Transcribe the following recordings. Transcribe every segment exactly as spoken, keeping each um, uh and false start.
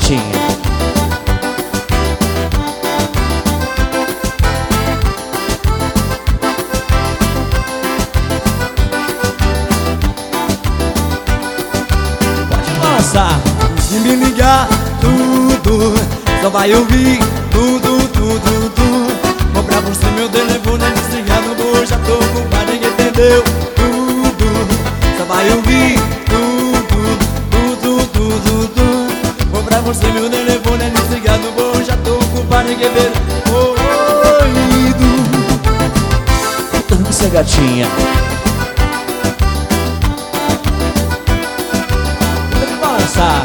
gatinha. Se me ligar, tudo só vai ouvir, tudo, tudo, tudo. Vou pra você meu telefone é desligado, vou, já tô ocupado, ninguém entendeu. Tudo só vai ouvir, tudo, tudo, tudo, tudo. Vou pra você meu telefone é desligado, vou, já tô ocupado, ninguém entendeu. Dança, gatinha. Dança.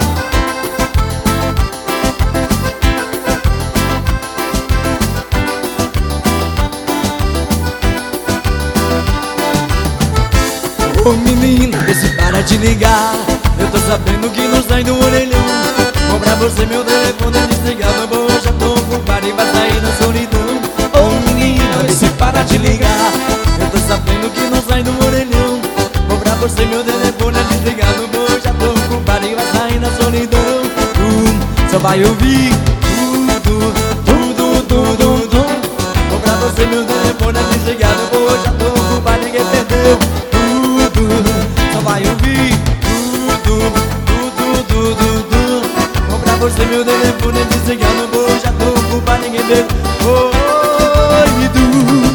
Ô menina, vê se para de ligar, eu tô sabendo que não sai do orelhão. Vou pra você meu telefone é desligado, bom, já tô ocupado e vai sair da solidão. Ô menina, vê se para de ligar, eu tô sabendo que não sai do orelhão. Vou pra você meu telefone é desligado, bom, já tô ocupado e vai sair da solidão. Tu só vai ouvir tudo, tudo, tudo, tudo. Vou pra você meu telefone é desligado, bom, já tô ocupado, ninguém perdeu. Só vai ouvir tudo, tudo, tudo, tudo. Vou pra você meu telefone é desligado, vou, já tô ocupado, ninguém vê. Oi, du.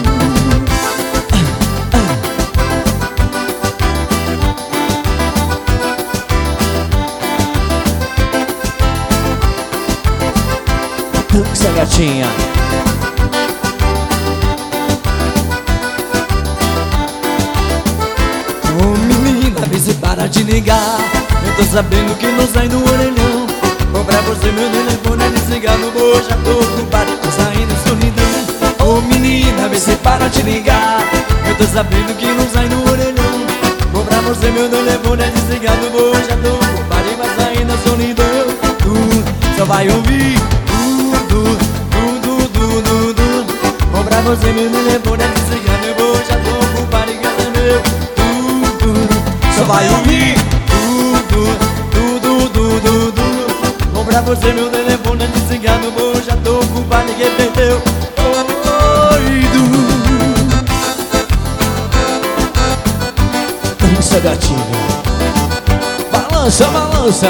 Dança, gatinha. Vê se para de ligar, eu tô sabendo que não sai do orelhão. Vou pra você meu telefone é desligado, vou, já tô ocupado, tô saindo em solidão. Ô menina, vê se para de ligar, eu tô sabendo que não sai do orelhão. Vou pra você meu telefone é desligado, vou, já tô ocupado e vai sair da solidão. Tu só vai ouvir tudo, tudo, tudo, tudo. Vou pra você meu telefone é desligado, vou, já tô ocupado e gasta meu. Só vai ouvir tudo, tudo, tudo, tudo. Vou pra você meu telefone é desligado, vou, já tô ocupado, ninguém perdeu. Oi, Dança, gatinha. Balança, balança.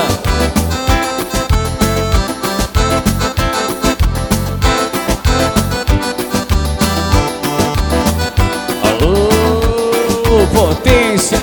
Alô, potência.